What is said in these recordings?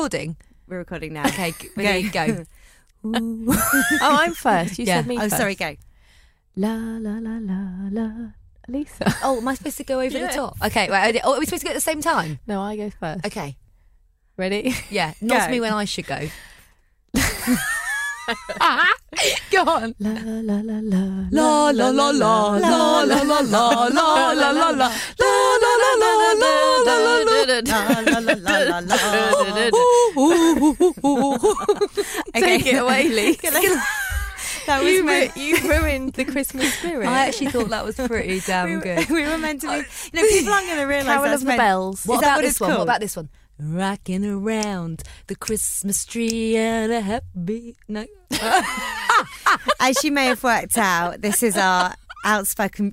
recording? We're recording now. Okay, ready, go. Oh, I'm first. You said me first. Oh, sorry, go. La la la la la. Lisa. Oh, am I supposed to go over the top? Okay, right. Oh, are we supposed to go at the same time? No, I go first. Okay. Ready? Yeah, not me when I should go. Go on. La la la la La la la la la la la la la la la la la. Take it away, Lee. That was You ruined the Christmas spirit. I actually thought that was pretty damn good. We were meant to be. People aren't going to realise Carol that's of the Bells. What Is that about what this it's one? called? What about this one? Rocking around the Christmas tree and a happy... No. As you may have worked out, this is our outspoken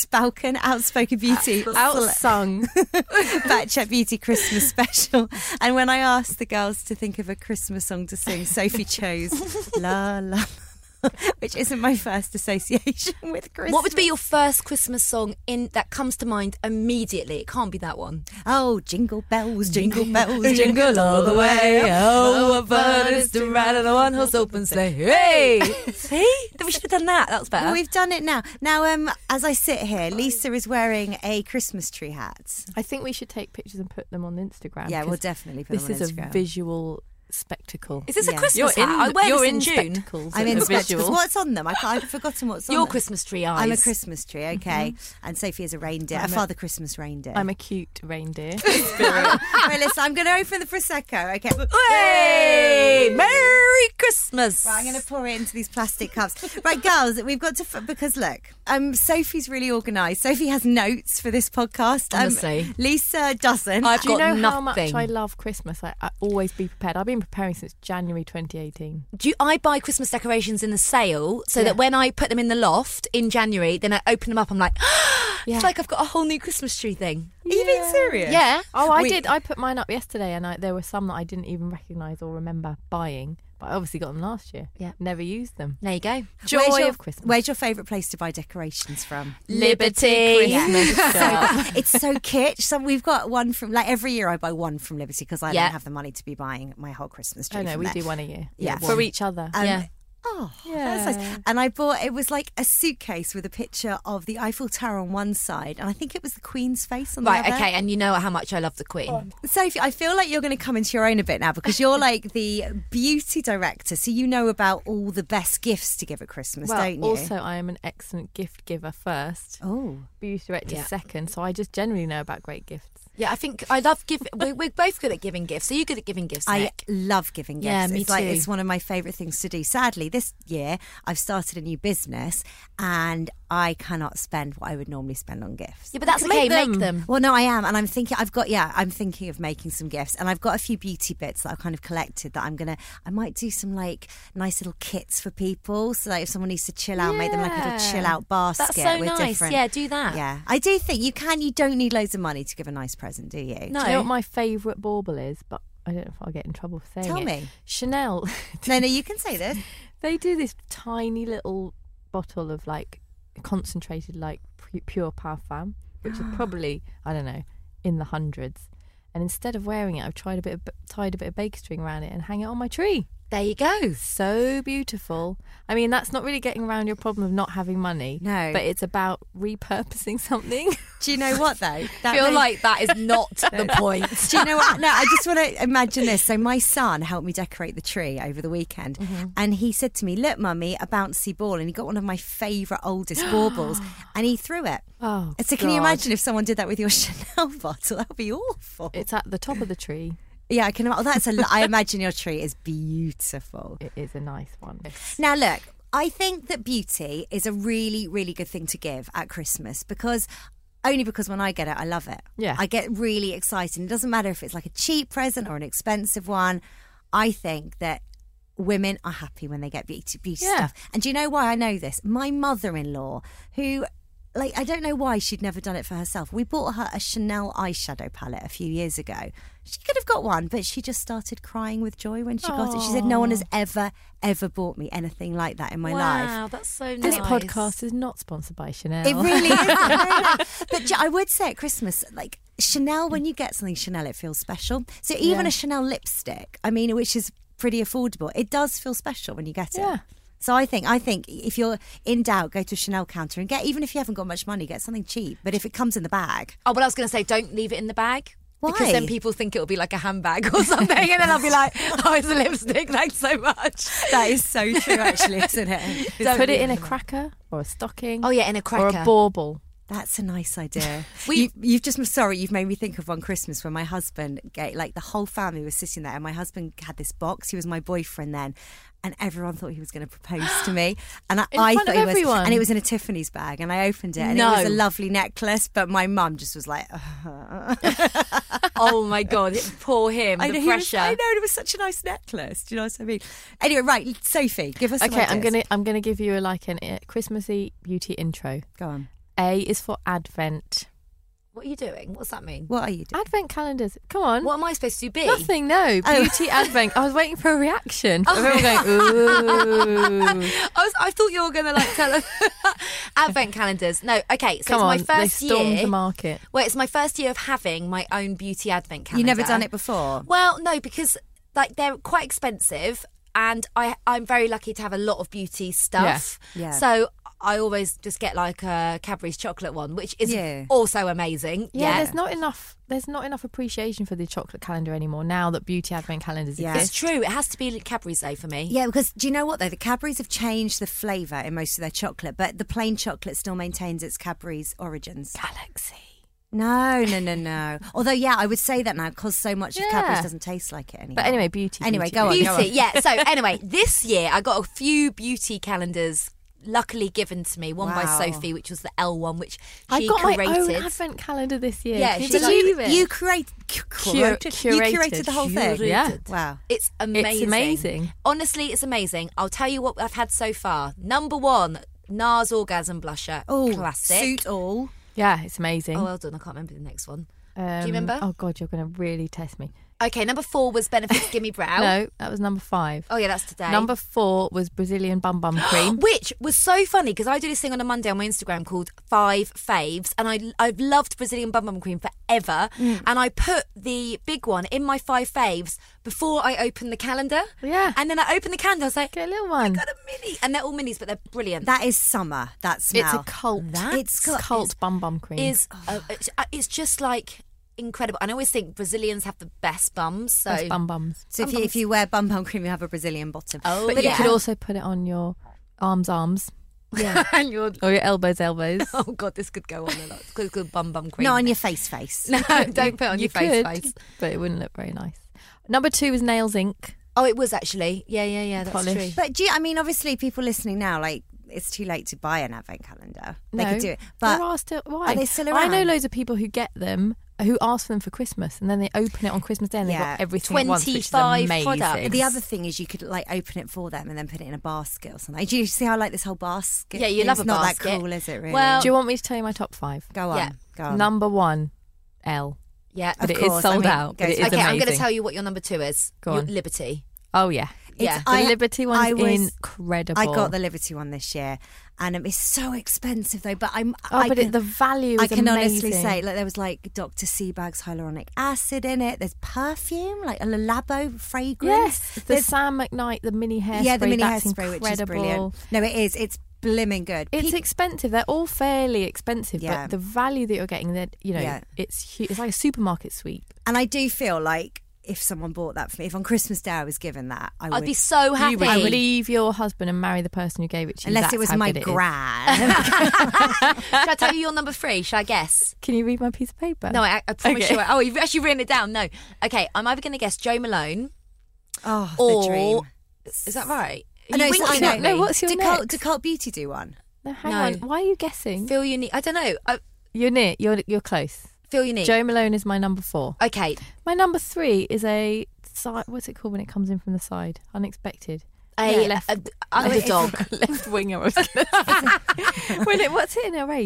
beauty Outsung. Batchat Beauty Christmas special. And when I asked the girls to think of a Christmas song to sing, Sophie chose La La, which isn't my first association with Christmas. What would be your first Christmas song that comes to mind immediately? It can't be that one. Oh, jingle bells, jingle all the way. Oh, what fun it is to ride on a one-horse open sleigh. Hey! See? We should have done that. That was better. Well, we've done it now. Now, as I sit here, Lisa is wearing a Christmas tree hat. I think we should take pictures and put them on Instagram. Yeah, we'll definitely put them on This is Instagram. a visual spectacle. Is this a Yeah. Christmas hat? I wear this in June. Spectacles. I'm in a spectacles. visual. What's on them? I've forgotten what's on Your them. Christmas tree eyes. I'm a Christmas tree, okay. And Sophie is a reindeer, a Father Christmas reindeer. I'm a cute reindeer. Right, listen, I'm going to open the Prosecco, okay. Hey! Merry Christmas! Right, I'm going to pour it into these plastic cups. Right, girls, we've got to... Because, look, Sophie's really organised. Sophie has notes for this podcast. Honestly. Lisa doesn't. I've Do you got know how much nothing. I love Christmas? I always be prepared. I've been preparing since January 2018. I buy Christmas decorations in the sale so that when I put them in the loft in January, then I open them up, I'm like, Yeah. it's like I've got a whole new Christmas tree thing. Are you being serious? Yeah. Oh, I Wait. did. I put mine up yesterday, and there were some that I didn't even recognise or remember buying. But I obviously got them last year. Yeah. Never used them. There you go. Joy of Christmas. Where's your favourite place to buy decorations from? Liberty. Christmas shop. It's so kitsch. So we've got one from, like, every year I buy one from Liberty because I Yeah. don't have the money to be buying my whole Christmas tree. I know, from we there. do one a year. Yeah. For each other. Yeah. Oh, Yeah. that's nice. And I bought, it was like a suitcase with a picture of the Eiffel Tower on one side, and I think it was the Queen's face on the Right, other. okay, and you know how much I love the Queen. Sophie, I feel like you're going to come into your own a bit now because you're like the beauty director, so you know about all the best gifts to give at Christmas, Well, don't you? also, I am an excellent gift giver first. Oh. Beauty director Yeah. second. So I just generally know about great gifts. Yeah, I think I love giving. We're both good at giving gifts. Are you good at giving gifts, I Nick? love giving gifts. Yeah, me it's like too. it's one of my favourite things to do. Sadly, this year I've started a new business and I cannot spend what I would normally spend on gifts. Yeah, but that's Make okay. them. Make them. Well, no, I am, and I'm thinking. I'm thinking of making some gifts, and I've got a few beauty bits that I've kind of collected that I might do some like nice little kits for people. So like if someone needs to chill out, make them like a little Yeah. chill out basket. That's so with nice. different. Yeah, do that. Yeah, I do think you can. You don't need loads of money to give a nice present, do you? No. Do you know what my favourite bauble is? But I don't know if I'll get in trouble for saying Tell it. me. Chanel. No, you can say this. They do this tiny little bottle of like concentrated like pure parfum, which is probably, I don't know, in the hundreds. And instead of wearing it, I've tied a bit of baker string around it and hang it on my tree. There you go. So beautiful. I mean, that's not really getting around your problem of not having money. No. But it's about repurposing something. Do you know what though? I feel like that is not the point. Do you know what? No, I just want to imagine this. So my son helped me decorate the tree over the weekend, and he said to me, "Look, Mummy, a bouncy ball," and he got one of my favourite oldest baubles, and he threw it. Oh, So can you God. imagine if someone did that with your Chanel bottle? That would be awful. It's at the top of the tree. Yeah, I can. Oh, I imagine your tree is beautiful. It is a nice one. Now, look, I think that beauty is a really, really good thing to give at Christmas because when I get it, I love it. Yeah. I get really excited. It doesn't matter if it's like a cheap present or an expensive one. I think that women are happy when they get beauty Yeah. stuff. And do you know why I know this? My mother-in-law, who like, I don't know why she'd never done it for herself. We bought her a Chanel eyeshadow palette a few years ago. She could have got one, but she just started crying with joy when she got it. She said, no one has ever bought me anything like that in my life. Wow, that's so nice. This podcast is not sponsored by Chanel. It really is. But I would say at Christmas, like, Chanel, when you get something Chanel, it feels special. So even a Chanel lipstick, I mean, which is pretty affordable, it does feel special when you get it. So I think if you're in doubt, go to a Chanel counter and get, even if you haven't got much money, get something cheap. But if it comes in the bag. Oh, but I was going to say, don't leave it in the bag. Why? Because then people think it'll be like a handbag or something, and then I'll be like, oh, it's a lipstick, thanks so much. That is so true, actually, isn't it? Put it in a cracker or a stocking. Oh, yeah, in a cracker. Or a bauble. That's a nice idea. You've made me think of one Christmas when my husband, like, the whole family was sitting there, and my husband had this box. He was my boyfriend then, and everyone thought he was going to propose to me. And I thought he was, and it was in a Tiffany's bag, and I opened it, and it was a lovely necklace. But my mum just was like, oh my God, poor him. The pressure. I know, it was such a nice necklace. Do you know what I mean? Anyway, right, Sophie, give us some ideas. I'm gonna give you a Christmassy beauty intro. Go on. A is for Advent. What are you doing? What's that mean? What are you doing? Advent calendars. Come on. What am I supposed to be? Nothing, no. Beauty Advent. I was waiting for a reaction. Everyone going, ooh. I thought you were going to tell us. Advent calendars. No, okay. So Come on, it's my first they stormed year. the market. Well, it's my first year of having my own beauty Advent calendar. You've never done it before? Well, no, because they're quite expensive, and I'm very lucky to have a lot of beauty stuff. Yeah. So I always just get like a Cadbury's chocolate one, which is also amazing. Yeah, there's not enough appreciation for the chocolate calendar anymore now that beauty advent calendars exist. It's true. It has to be Cadbury's though for me. Yeah, because do you know what though? The Cadbury's have changed the flavour in most of their chocolate, but the plain chocolate still maintains its Cadbury's origins. Galaxy. No. Although, I would say that now because so much of Cadbury's doesn't taste like it anymore. But anyway, beauty. Anyway, go on. Yeah. So anyway, this year I got a few beauty calendars luckily given to me. One by Sophie, which was the L one, which she got curated. My own advent calendar this year. Yeah, you curated the whole thing. Yeah, wow, it's amazing. It's amazing. Honestly, it's amazing. I'll tell you what I've had so far. Number one, NARS Orgasm Blusher. Oh, classic. Suit all. Yeah, it's amazing. Oh, well done. I can't remember the next one. Do you remember? Oh God, you're going to really test me. Okay, number 4 was Benefit's Gimme Brow. No, that was number 5. Oh yeah, that's today. Number 4 was Brazilian Bum Bum Cream. Which was so funny because I do this thing on a Monday on my Instagram called 5 Faves, and I've loved Brazilian Bum Bum Cream forever, and I put the big one in my 5 Faves before I opened the calendar. Yeah. And then I opened the calendar, I was like, get a little one. I got a mini. And they're all minis, but they're brilliant. That is summer, that smell. It's a cult. Cult Bum Bum Cream. It's just like incredible. And I always think Brazilians have the best bums. So best bum bums. So if you wear bum bum cream, you have a Brazilian bottom. Oh, but you could also put it on your arms. Yeah. And your elbows. Oh God, this could go on a lot. It's good bum cream. Not on your face. No, don't put it on your face. But it wouldn't look very nice. Number 2 is Nails Ink. Oh, it was actually. Yeah, that's Polish. true. But obviously people listening now, like, it's too late to buy an advent calendar. They No, could do it. But there are still, why? are they still I around? know loads of people who get them, who ask for them for Christmas, and then they open it on Christmas Day and they've got everything at once, which is 25 amazing. products. the other thing is you could like open it for them and then put it in a basket or something. Do you see how I like this whole basket? Yeah, you love a It's not basket. that cool, is it really? Well, Do you want me to tell you my top 5? go on. yeah. Go on. Number 1, L. Yeah. But Of it is course, sold I mean, out. But goes- it is Okay, I'm going to amazing. tell you what your number 2 is. Go on. Liberty. Oh, yeah. Yeah. The Liberty one is incredible. I got the Liberty one this year, and it's so expensive though. But the value is I can amazing. honestly say, like, there was like Dr. Seabag's hyaluronic acid in it. There's perfume, like a Labo fragrance. Yes, the Sam McKnight, the mini hairspray. Yeah, the mini that's hairspray, which is incredible. brilliant. No, it is. It's blimming good. It's expensive. They're all fairly expensive, Yeah. but the value that you're getting, that Yeah. it's like a supermarket sweep. And I do feel like if someone bought that for me, if on Christmas Day I was given that, I would. I'd be so happy. You would leave your husband and marry the person who gave it to you. Unless That's it was how my good it is. gran. Shall I tell you your number 3? Shall I guess? Can you read my piece of paper? No, I promise Okay. you. Oh, you've actually written it down. No. Okay, I'm either going to guess Jo Malone. Oh, Or- the dream. Is that right? Are No, you it's- winking I at know. me? What's your Did next? Cult Beauty do one? No, hang No. on. Why are you guessing? Feel unique. I don't know. You're near. You're close. Feel unique. Jo Malone is my number 4. Okay. My number 3 is a side. What's it called when it comes in from the side? Unexpected. Underdog. Left winger. I was gonna say. What's it in a race?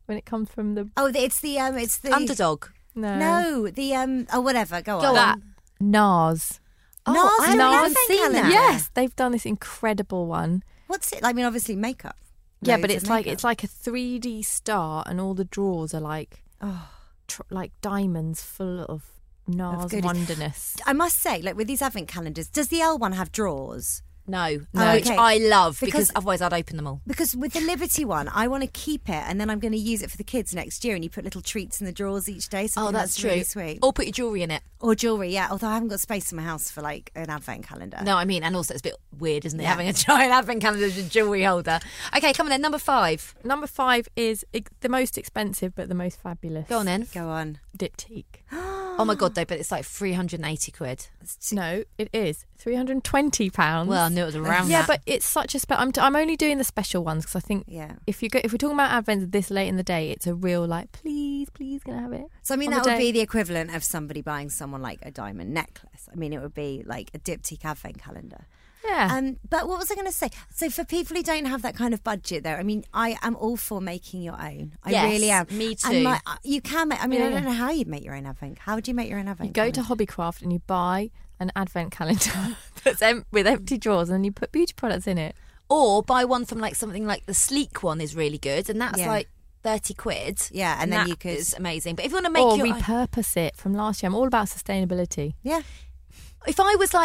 when it comes from the it's the Underdog. No, the whatever. Go on. that NARS. NARS, I haven't NARS even seen calendar. that. Yes, they've done this incredible one. What's it? I mean, obviously makeup. Yeah, but Loads it's of like makeup. a 3D star, and all the drawers are like like diamonds full of NARS goodies. wonderness. I must say, like with these advent calendars, does the L one have drawers? No, Oh, which okay. I love Because- because otherwise I'd open them all. Because with the Liberty one, I want to keep it, and then I'm going to use it for the kids next year. And you put little treats in the drawers each day. So I Oh, think that's true. really sweet. Or put your jewellery in it. Or jewellery, yeah. Although I haven't got space in my house for like an advent calendar. No, I mean, and also it's a bit weird, isn't it? Yeah. Having a giant advent calendar as a jewellery holder. Okay, come on then. Number 5. Number 5 is the most expensive but the most fabulous. Go on then. Go on. Diptyque. Oh my God, though, but it's like 380 quid. No, it is £320. Well, I knew it was around yeah, that. but it's such a I'm only doing the special ones because I think Yeah. if we're talking about Advent this late in the day, it's a real like please can I have it? So I mean, on that the would day. be the equivalent of somebody buying someone like a diamond necklace. I mean, it would be like a Diptyque advent calendar. Yeah. But what was I going to say? So for people who don't have that kind of budget, though, I mean, I am all for making your own. I Yes, really am. me too. And you can make. I mean, Yeah, I don't yeah. know how you'd make your own advent. How would you make your own You advent? go to calendar? Hobbycraft and you buy an advent calendar that's with empty drawers, and then you put beauty products in it. Or buy one from like something like the Sleek one is really good, and that's Yeah. like 30 quid. Yeah, and then that you could- is amazing. But if you want to make Or your repurpose it from last year. I'm all about sustainability. Yeah. if I was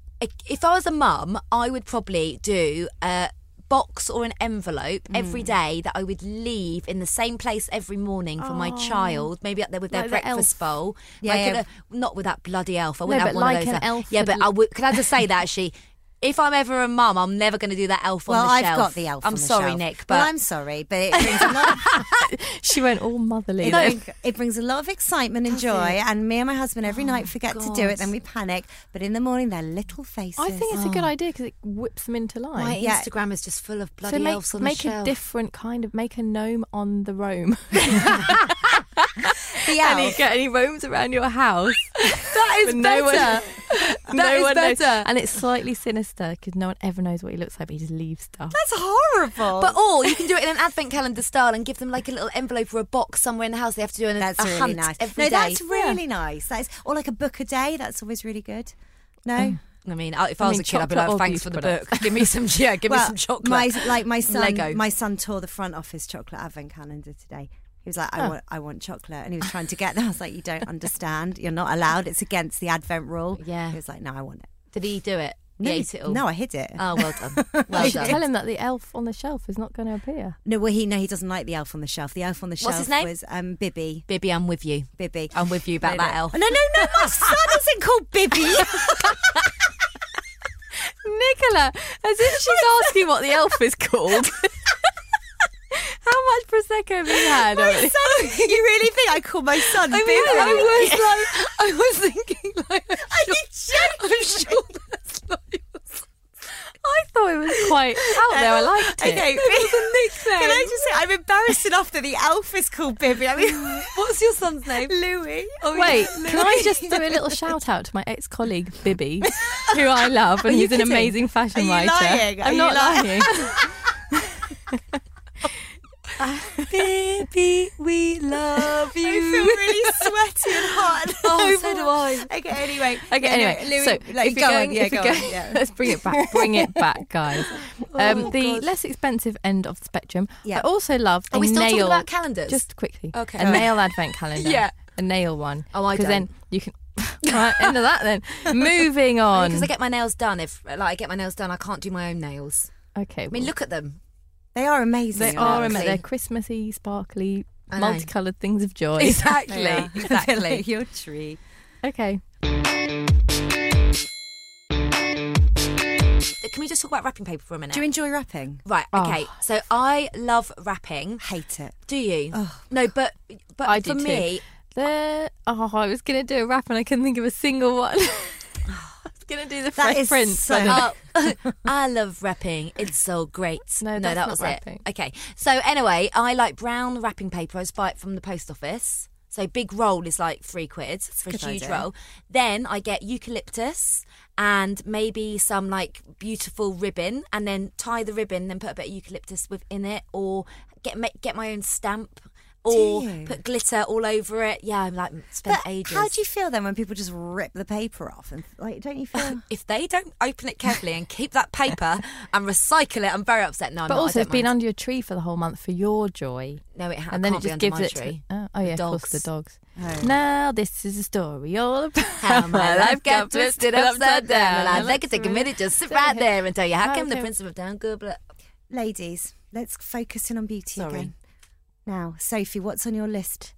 a mum, I would probably do a box or an envelope every day that I would leave in the same place every morning for my child, maybe up there with their Like the breakfast bowl. Yeah, Like yeah. not with that bloody elf. I No, wouldn't have but one like of those. an elf Yeah, with but I would. Can I just say that actually? If I'm ever a mum, I'm never going to do that elf Well, on the I've shelf. got the elf. I'm on the sorry, shelf. Nick, but well, I'm sorry, but it brings a lot. She went all motherly. It brings a lot of excitement and joy, and me and my husband every night forget to do it. Then we panic, but in the morning they're little faces. I think it's a good idea because it whips them into life. my Yeah. Instagram is just full of bloody so elves on make the shelf. a different kind of make a gnome on the roam. the elf. and he roams around your house. That is But no one- better. That is one knows. better. And it's slightly sinister because no one ever knows what he looks like, but he just leaves stuff. That's horrible. But or you can do it in an advent calendar style and give them like a little envelope or a box somewhere in the house. They have to do that's a really hunt nice. every No, day. that's really nice. That is, or like a book a day. That's always really good. No. I mean, if I was a kid, I'd be chocolate like, or thanks for beauty the book. Give me some, give me some chocolate. My son, Lego. my son tore the front off his chocolate advent calendar today. He was like, I want chocolate, and he was trying to get there. I was like, you don't understand. You're not allowed. It's against the Advent rule. Yeah. He was like, no, I want it. Did he do it? No, he ate it all. No, I hid it. Oh, well done. Well You should done. tell him that the elf on the shelf is not going to appear. No, well, he doesn't like the elf on the shelf. The elf on the shelf What's his name? was Bibby. Bibby, I'm with you. Bibby. I'm with you about that elf. No, my son isn't called Bibby. Nicola, as if she's asking what the elf is called. How much Prosecco have you had? My son, you really think I call my son Bibby? I was thinking like, Are you joking? I'm sure that's not yours. I thought it was quite out there. I liked it. Okay, can I just say I'm embarrassed enough that the elf is called Bibby? I mean, What's your son's name? Louis. Wait, can I just do a little shout out to my ex-colleague Bibby, who I love, and Are you he's an kidding? amazing fashion Are you writer. lying? Are I'm you not lying? Bibby, we love I feel really sweaty and hot. Oh, so do I. Okay, anyway. Okay, Yeah, anyway, no, Louis, so like, if go you're on, going, yeah, if go you on, go, yeah. let's bring it back, guys. The God. less expensive end of the spectrum. Yeah. I also love a Are we still nail. talking about calendars? Just quickly, Okay. a nail advent calendar. Yeah. A nail one. Oh, I Because then don't. you can. Right, end of that then. Moving on. Because I get my nails done. If I get my nails done, I can't do my own nails. Okay. I mean, look at them. They are amazing. They aren't are. Lovely. They're Christmassy, sparkly, I know. multicoloured things of joy. Exactly. They are. Exactly. They're like your tree. Okay. Can we just talk about wrapping paper for a minute? Do you enjoy wrapping? Right. Okay. So I love wrapping. Hate it. Do you? No, but I for do too. me, I was going to do a rap and I couldn't think of a single one. I was going to do the That Fresh is Prince. so- but I love wrapping. It's so great. No, that's that not was wrapping. it. Okay. So anyway, I like brown wrapping paper. I just buy it from the post office. So big roll is like £3 for a good huge idea. roll. Then I get eucalyptus and maybe some like beautiful ribbon, and then tie the ribbon, then put a bit of eucalyptus within it, or get my own stamp. or you? put glitter all over it. Yeah, I'm like spent But ages. how do you feel then when people just rip the paper off? And like, don't you feel? If they don't open it carefully and keep that paper and recycle it, I'm very upset. No, I'm But not, also, I it's don't been mind. under your tree for the whole month for your joy. No, it And then can't it be just under gives my it tree. to... Oh, yeah, of course, dogs. the dogs. Oh. Now this is a story all about How my life got twisted upside down. And I'd like to take a minute, just sit right there and tell you how come the Prince of Down good. Ladies, let's focus in on beauty Sorry. again. Now, Sophie, what's on your list?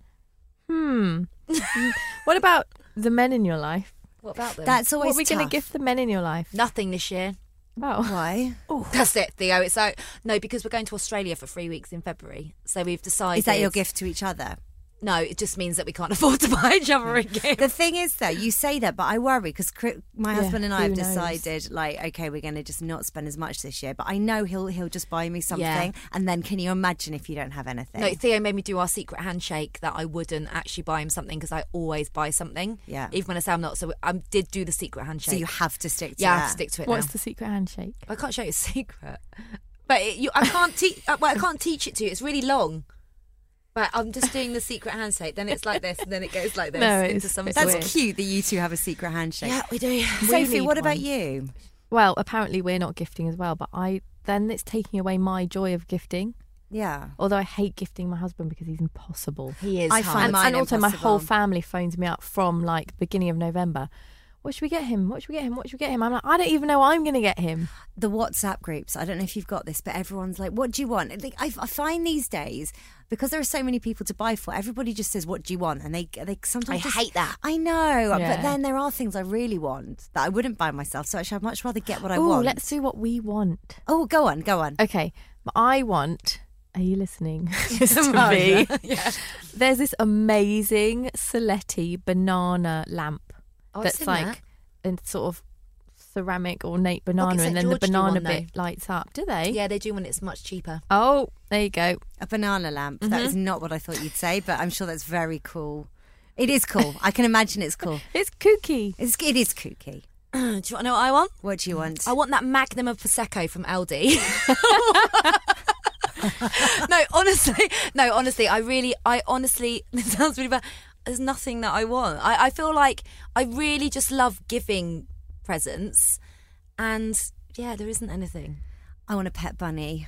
What about the men in your life? What about them? That's always What are we going to tough. give the men in your life? Nothing this year. Wow. Why? That's it, Theo. It's so no, because we're going to Australia for 3 weeks in February. So we've decided. Is that your gift to each other? No, it just means that we can't afford to buy each other a gift. The thing is, though, you say that, but I worry because my Yeah, husband and I who have knows? decided, like, okay, we're going to just not spend as much this year. But I know he'll just buy me something, Yeah. and then can you imagine if you don't have anything? No, Theo made me do our secret handshake that I wouldn't actually buy him something because I always buy something. Yeah. Even when I say I'm not. So I did do the secret handshake. So you have to stick to yeah, I that. have to stick to it What's now. the secret handshake? I can't show you a secret, but I can't teach. Well, I can't teach it to you. It's really long. But I'm just doing the secret handshake. Then it's like this, and then it goes like this No, into it's- some. it's That's weird. cute that you two have a secret handshake. Yeah, we do. Sophie, need what about one. you? Well, apparently we're not gifting as well, but then it's taking away my joy of gifting. Yeah. Although I hate gifting my husband because he's impossible. He is. I hard. find And, mine and also my impossible. whole family phones me up from like beginning of November. What should we get him? What should we get him? What should we get him? I'm like, I don't even know what I'm going to get him. The WhatsApp groups, I don't know if you've got this, but everyone's like, what do you want? I find these days, because there are so many people to buy for, everybody just says, what do you want? And they sometimes I just, hate that. I know, Yeah. but then there are things I really want that I wouldn't buy myself, so actually I'd much rather get what I Oh, want. let's do what we want. Oh, go on. Okay, but I want... Are you listening? Just to Oh, me. Yeah. There's this amazing Saletti banana lamp Oh, I've that's seen like that. in sort of ceramic ornate banana, St. and then the George do banana one, bit lights up. Do they? Yeah, they do when it's much cheaper. Oh, there you go. A banana lamp. That is not what I thought you'd say, but I'm sure that's very cool. It is cool. I can imagine it's cool. It's kooky. It is kooky. Do you want to know what I want? What do you want? I want that magnum of Prosecco from Aldi. No, honestly, I honestly, this sounds really bad. There's nothing that I want. I feel like I really just love giving presents, and yeah, there isn't anything. I want a pet bunny.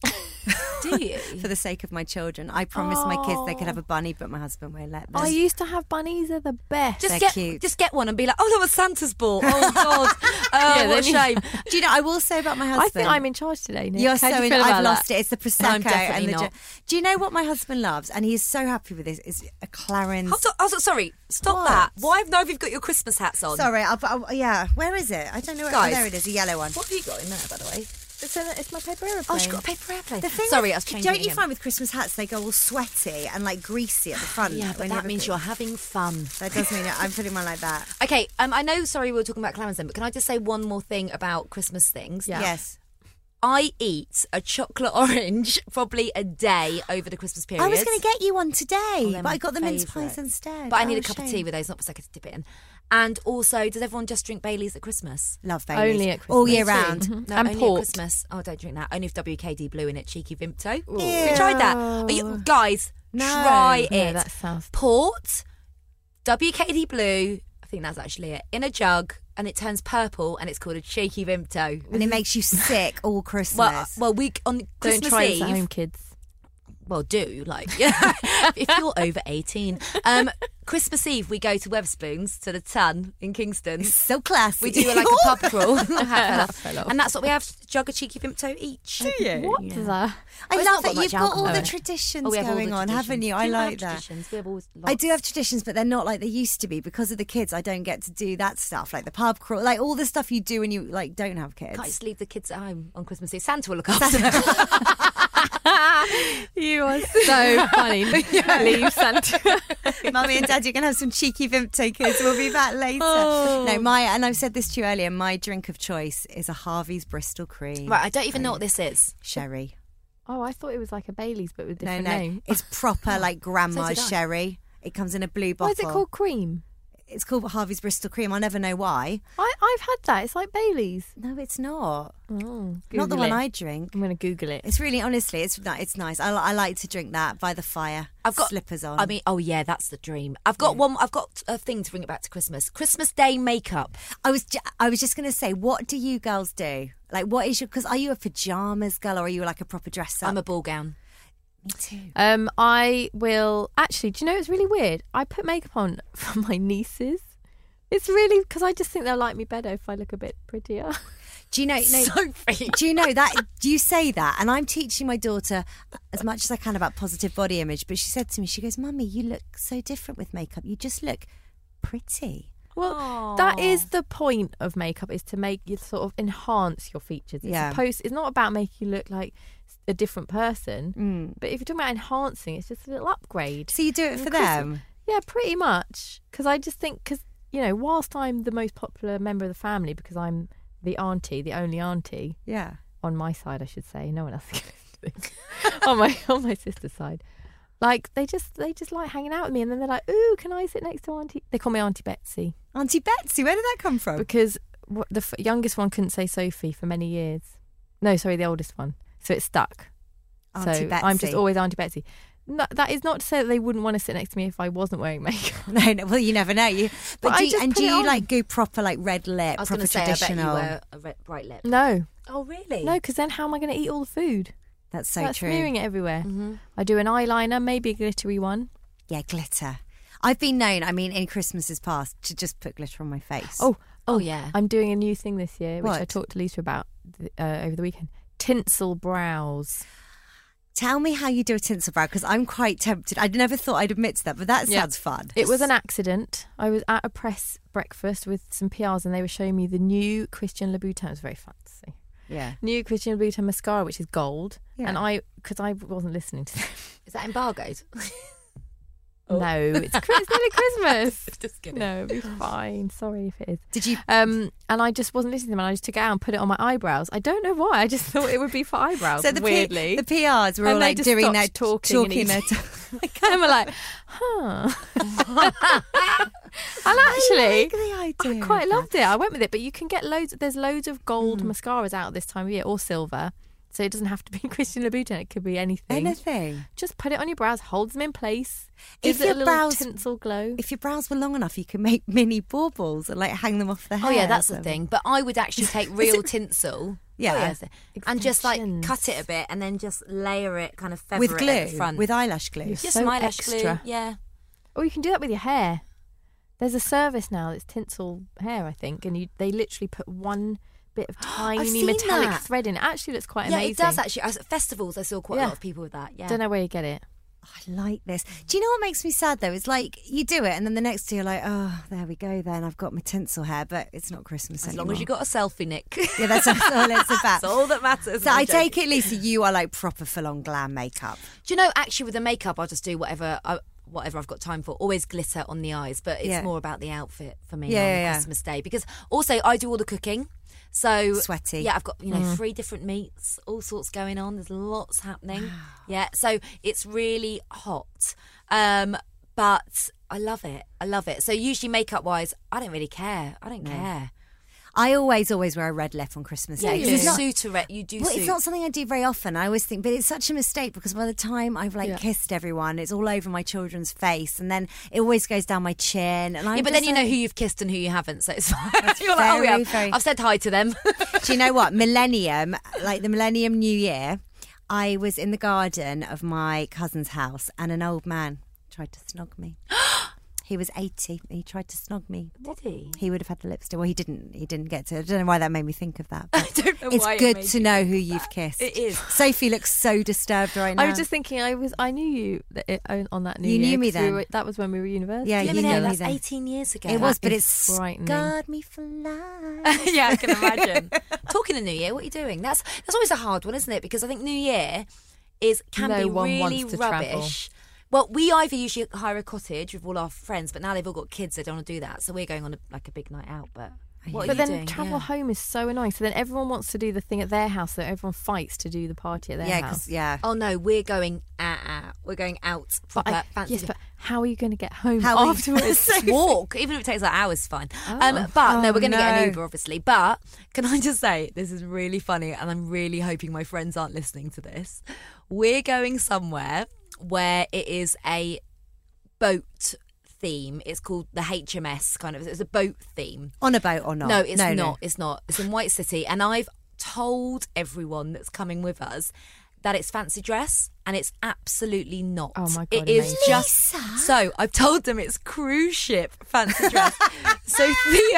Do you? For the sake of my children. I promised my kids they could have a bunny, but my husband won't let them. I used to have bunnies. They're the best. They're Just cute. get one and be like, oh, that was Santa's ball. Oh God, Yeah, what a then you- shame. Do you know, I will say about my I husband. think I'm in charge today, Nick. You're How do so you in. feel I've about lost that? it. It's the prosecco I'm definitely and the. not. Do you know what my husband loves? And he is so happy with this. Is a Clarence. Sorry, stop What? that. Why now have you got your Christmas hats on? Sorry, yeah. Where is it? I don't know. Guys. Oh, there it is. A yellow one. What have you got in there, by the way? It's my paper aeroplane. Oh, she's got a paper airplane. The thing Sorry, is, I was changing. don't you again. find with Christmas hats they go all sweaty and like greasy at the front? Yeah, when but you that have a means bit- you're having fun. That does mean I'm putting mine like that. Okay, I know, sorry, we were talking about Clarence then, but can I just say one more thing about Christmas things? Yeah. Yes. I eat a chocolate orange probably a day over the Christmas period. I was going to get you one today, they're but my I got the mince favourite. pies instead. But I need Oh, a cup of shame. tea with those, not Prosecco to dip it in. And also, does everyone just drink Baileys at Christmas? Love Baileys. Only at all Christmas. year Me too. round. Mhm. No, And only port. at Christmas. Oh, don't drink that. Only if WKD Blue in it, cheeky Vimto. Ew. Have you tried that? Are you, guys, No. try No, it. that sounds... Port, WKD Blue, I think that's actually it, in a jug, and it turns purple, and it's called a cheeky Vimto. And it makes you sick all Christmas. Well, we on Don't Christmas try Eve. this at home, kids. Well, do like if you're over 18. Christmas Eve, we go to Wetherspoons to the Ton in Kingston. so classy. We do like a pub crawl, Fell off. and that's what we have: jug of cheeky Vimto each. Do you? What Yeah. is that? I Oh, it's love not that got much you've got all alcohol. the traditions Oh, we have all the going on, haven't you? traditions. I Do like have that. traditions? We have always I do have traditions, but they're not like they used to be because of the kids. I don't get to do that stuff, like the pub crawl, like all the stuff you do when you like don't have kids. Can't just leave the kids at home on Christmas Eve. Santa will look after them. You are so funny. Leave Santa. Mummy and Daddy are going to have some cheeky Vimto kids. We'll be back later. No, and I've said this to you earlier, my drink of choice is a Harvey's Bristol Cream. Right, I don't even know what this is. Sherry. Oh, I thought it was like a Baileys, but with a No, different no. name. It's proper like grandma's So did I. sherry. It comes in a blue bottle. Why is it called cream? It's called Harvey's Bristol Cream. I'll never know why. I've had that. It's like Bailey's. No, it's not. Oh, Not the Google one it. I drink. I'm going to Google it. It's really, honestly, it's nice. I like to drink that by the fire. I've got slippers on. I mean, oh yeah, that's the dream. I've got a thing to bring it back to Christmas. Christmas Day makeup. I was just going to say, what do you girls do? Like, what is your? Because are you a pajamas girl or are you like a proper dress up? I'm a ball gown. Me too. I will actually. Do you know it's really weird? I put makeup on for my nieces. It's really because I just think they'll like me better if I look a bit prettier. Do you know? No, Sophie. do you know that? Do you say that? And I'm teaching my daughter as much as I can about positive body image. But she said to me, she goes, "Mummy, you look so different with makeup. You just look pretty." Well, that is the point of makeup, is to make you sort of enhance your features. It's not about making you look like a different person. But if you're talking about enhancing, it's just a little upgrade. So you do it for them? Yeah, pretty much. Because I just think, whilst I'm the most popular member of the family, because I'm the only auntie. Yeah. On my side, I should say. No one else is going to think. on my sister's side. Like, they just like hanging out with me, and then they're like, "Ooh, can I sit next to Auntie?" They call me Auntie Betsy. Auntie Betsy, where did that come from? Because the youngest one couldn't say Sophie for many years. No, sorry, the oldest one. So it stuck. Auntie Betsy. I'm just always Auntie Betsy. No, that is not to say that they wouldn't want to sit next to me if I wasn't wearing makeup. No, well, you never know. But do you like go proper like red lip, I was proper going to say, traditional? I bet you wear a bright lip. No. Oh, really? No, because then how am I going to eat all the food? That's so That's true. smearing it everywhere. Mm-hmm. I do an eyeliner, maybe a glittery one. Yeah, glitter. I've been known, in Christmases past, to just put glitter on my face. Oh, yeah. I'm doing a new thing this year, which I What? talked to Lisa about over the weekend. Tinsel brows. Tell me how you do a tinsel brow, because I'm quite tempted. I never thought I'd admit to that, but that sounds fun. It was an accident. I was at a press breakfast with some PRs, and they were showing me the new Christian Louboutin. It was very fancy. Yeah. New Christian Louboutin mascara, which is gold. Yeah. And because I wasn't listening to them. Is that embargoed? No, it's nearly Christmas. Just kidding. No, it'll be fine. Sorry if it is. Did you? And I just wasn't listening to them, and I just took it out and put it on my eyebrows. I don't know why. I just thought it would be for eyebrows. So the weirdly, the PRs were all And they like just doing stopped their talking and their and we're like, huh. And actually, the idea. I quite loved it. I went with it, but you can get loads. There's loads of gold mascaras out this time of year, or silver. So it doesn't have to be Christian Louboutin. It could be anything. Anything. Just put it on your brows, holds them in place. If Gives it a your little brows- tinsel glow. If your brows were long enough, you can make mini baubles and like hang them off the hair. Oh, yeah, that's or the something. thing. But I would actually take real tinsel. Yeah. Oh, yes. And just like Extensions. cut it a bit and then just layer it, kind of feather With it glue, at the front. with eyelash glue. You're just so some eyelash glue. extra. Yeah. Or you can do that with your hair. There's a service now that's tinsel hair, I think, and they literally put one bit of tiny seen metallic that. thread in. It actually looks quite Yeah, amazing. it does actually. At festivals, I saw quite a Yeah. lot of people with that. Yeah. Don't know where you get it. I like this. Do you know what makes me sad though? It's like you do it and then the next day you're like, oh, there we go then. I've got my tinsel hair, but it's not Christmas As anymore. long as you got a selfie, Nick. Yeah, that's all it's about. That's all that matters. So I take it, Lisa, you are like proper full-on glam makeup. Do you know, actually, with the makeup, I'll just do whatever I've got time for. Always glitter on the eyes, but it's Yeah. more about the outfit for me Yeah. on Christmas Day. Because also, I do all the cooking. So Sweaty. Yeah, I've got 3 different meats, all sorts going on. There's lots happening. Yeah, so it's really hot. But I love it. I love it. So usually makeup wise, I don't really care. I don't care. I always wear a red lip on Christmas Yeah, Day. you It's not- you do Well, suit. it's not something I do very often. I always think, but it's such a mistake because by the time I've kissed everyone, it's all over my children's face, and then it always goes down my chin. And Yeah, but then you know who you've kissed and who you haven't, so it's fine. You're like, oh very, yeah, very- I've said hi to them. Do you know what? Millennium, like the Millennium New Year, I was in the garden of my cousin's house, and an old man tried to snog me. He was 80. He tried to snog me. Did he? He would have had the lipstick. Well, he didn't get to. I don't know why that made me think of that. But I don't know it's why it good made to you know think who of you've that. kissed. It is. Sophie looks so disturbed right now. I was just thinking, I knew you on that New You Year. knew me 'cause then? that was when we were at university. Yeah, Yeah, you but knew me that's then. 18 years ago. It was, but is it's frightening. scarred me for life. Yeah, I can imagine. Talking of New Year, what are you doing? That's always a hard one, isn't it? Because I think New Year can No be one really wants to rubbish. Well, we either usually hire a cottage with all our friends, but now they've all got kids, they don't want to do that. So we're going on a big night out. But what are But you then doing? travel Yeah. home is so annoying. So then everyone wants to do the thing at their house, so everyone fights to do the party at their Yeah, house. because Oh no, we're going out. We're going out. But Proper fancy. yes, but how are you going to get home How are you- afterwards? Just walk, even if it takes like hours, fine. Oh. But no, we're going to get an no. Uber, obviously. But can I just say, this is really funny, and I'm really hoping my friends aren't listening to this. We're going somewhere where it is a boat theme. It's called the HMS, kind of. It's a boat theme. On a boat or not? No, it's not. It's not. It's in White City, and I've told everyone that's coming with us that it's fancy dress, and it's absolutely not. Oh my It God, is amazing. just so. I've told them it's cruise ship fancy dress. So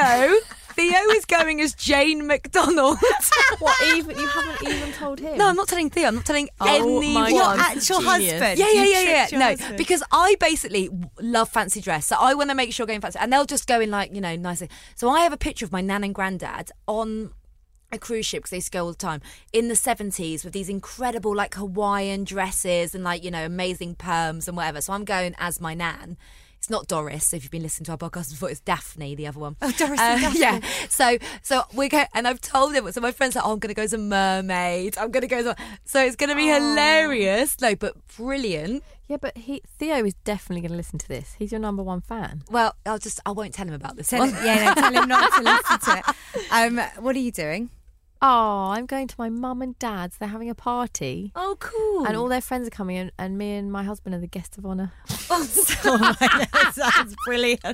Theo is going as Jane McDonald. What, even you haven't even told him? No, I'm not telling Theo. I'm not telling Oh anyone. my Your God. actual Genius. husband. Yeah. You tricked your No, husband. because I basically love fancy dress, so I want to make sure going fancy, and they'll just go in like nicely. So I have a picture of my nan and granddad on a cruise ship, because they used to go all the time, in the 70s with these incredible like Hawaiian dresses and like amazing perms and whatever. So I'm going as my nan. It's not Doris. If you've been listening to our podcast before, it's Daphne, the other one. Oh, Doris and Daphne. Yeah. So we go, and I've told him. So my friend's like, "Oh, I'm going to go as a mermaid. I'm going to go as a." So it's going to be hilarious. No, but brilliant. Yeah, but Theo is definitely going to listen to this. He's your number one fan. Well, I won't tell him about this Tell one. him, tell him not to listen to it. What are you doing? Oh, I'm going to my mum and dad's. They're having a party. Oh, cool. And all their friends are coming in, and me and my husband are the guests of honour. Oh my God, that sounds brilliant.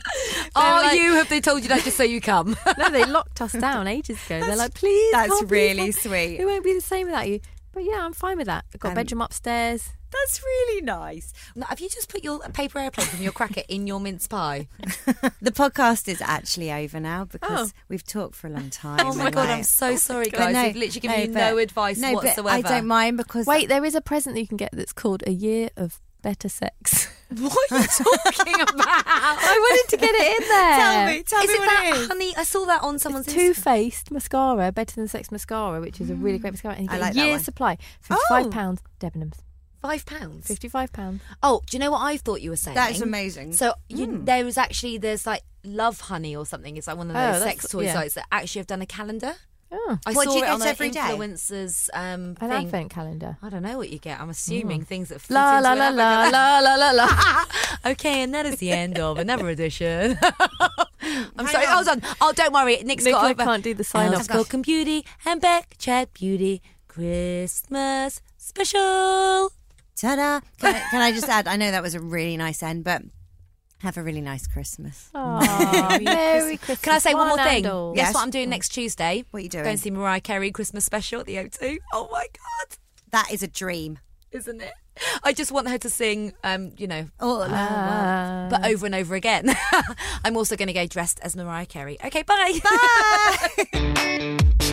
Have they told you that just so you come? No, they locked us down ages ago. They're like, please. That's come, please really come. sweet. It won't be the same without you. But yeah, I'm fine with that. I've got a bedroom upstairs. That's really nice. No, have you just put your paper airplane from your cracker in your mince pie? The podcast is actually over now because we've talked for a long time. Oh my and God, like- I'm so sorry, But guys. no, We've literally given you but- no advice no, whatsoever. But I don't mind because Wait, there is a present that you can get that's called A Year of Better Sex. What are you talking about? I wanted to get it in there. Tell Is me it what that, it is. honey? I saw that on someone's It's Too Faced mascara, Better Than Sex mascara, which is a really great mascara. And you I get like a that year's one. supply, £55. Debenhams, £5. £55. Oh, do you know what I thought you were saying? That's amazing. So there's like Love Honey or something. It's like one of those Oh, sex that's- toy yeah. sites that actually have done a calendar. Oh, I What, saw do you it get on every an day? influencer's an thing. advent calendar. I don't know what you get. I'm assuming things that fit La into la an la advent la calendar. la la la la. Okay, and that is the end of another edition. I'm Hang sorry. on. Hold on. Oh, don't worry. Nick's Nicola got can't do the sign off. Outspoken Beauty and Beck Chat Beauty Christmas special. Ta-da! Can I just add? I know that was a really nice end, but have a really nice Christmas. Aw, Merry Christmas. Can I say one more thing? and all. Guess Yes. what I'm doing next Tuesday? What are you doing? Going to see Mariah Carey Christmas special at the O2. Oh my God. That is a dream. Isn't it? I just want her to sing, Oh, but over and over again. I'm also going to go dressed as Mariah Carey. Okay, bye. bye.